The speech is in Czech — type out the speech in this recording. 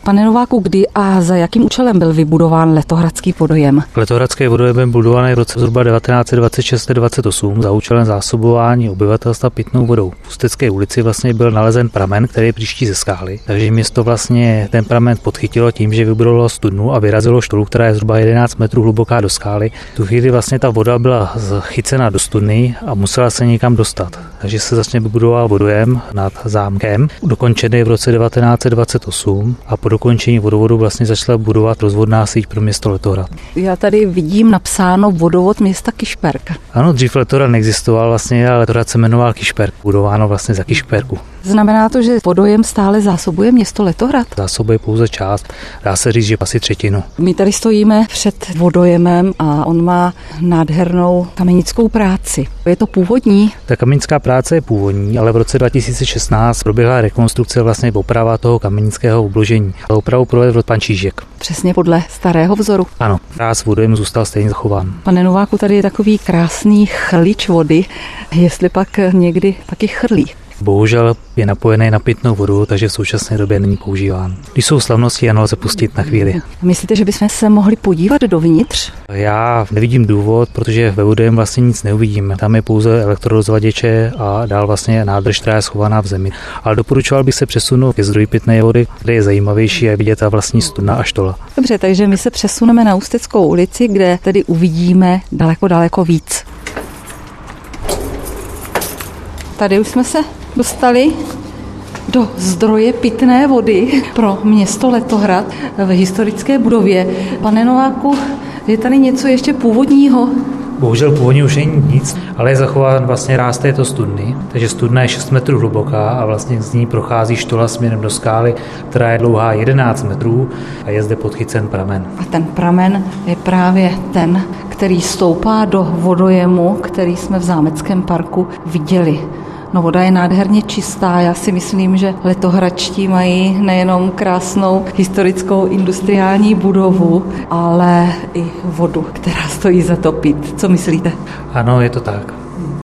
Pane Nováku, kdy a za jakým účelem byl vybudován Letohradský vodojem? Letohradský vodojem byl budovaný v roce zhruba 1926-28 za účelem zásobování obyvatelstva pitnou vodou. V Ústecké ulici vlastně byl nalezen pramen, který příští ze skály. Takže město vlastně ten pramen podchytilo tím, že vybudovalo studnu a vyrazilo štolu, která je zhruba 11 metrů hluboká do skály. Tu chvíli vlastně ta voda byla chycena do studny a musela se někam dostat. Takže se vlastně vybudoval vodojem nad zámkem, dokončený v roce 1928 a po dokončení vodovodu vlastně začala budovat rozvodná síť pro město Letohrad. Já tady vidím napsáno vodovod města Kišperk. Ano, dřív Letohrad neexistoval vlastně, ale Letohrad se jmenoval Kišperk, budováno vlastně za Kišperku. Znamená to, že vodojem stále zásobuje město Letohrad? Zásobuje pouze část, dá se říct, že asi třetinu. My tady stojíme před vodojemem a on má nádhernou kamenickou práci. Je to původní? Ta kamenická práce je původní, ale v roce 2016 proběhla rekonstrukce, vlastně oprava toho kamenického obložení. Opravu provedl pan Čížek. Přesně podle starého vzoru. Ano, ráz vodojem zůstal stejně zachován. Pane Nováku, tady je takový krásný chrlič vody, jestli pak někdy taky chrlí. Bohužel je napojený na pitnou vodu, takže v současné době není používán. Když jsou slavnosti, ano, lze pustit na chvíli. Myslíte, že bychom se mohli podívat dovnitř? Já nevidím důvod, protože ve vodojem vlastně nic neuvidíme. Tam je pouze elektrorozvaděče a dál vlastně nádrž, která je schovaná v zemi. Ale doporučoval bych se přesunout ke zdroji pitné vody, kde je zajímavější a vidět ta vlastní studna a štola. Dobře, takže my se přesuneme na Ústeckou ulici, kde tedy uvidíme daleko víc. Tady už jsme se dostali do zdroje pitné vody pro město Letohrad v historické budově. Pane Nováku, je tady něco ještě původního? Bohužel původně už není nic, ale je zachován vlastně ráz této studny. Takže studna je 6 metrů hluboká a vlastně z ní prochází štola směrem do skály, která je dlouhá 11 metrů a je zde podchycen pramen. A ten pramen je právě ten, který stoupá do vodojemu, který jsme v Zámeckém parku viděli. No, voda je nádherně čistá. Já si myslím, že letohradští mají nejenom krásnou historickou industriální budovu, ale i vodu, která stojí za to pít. Co myslíte? Ano, je to tak.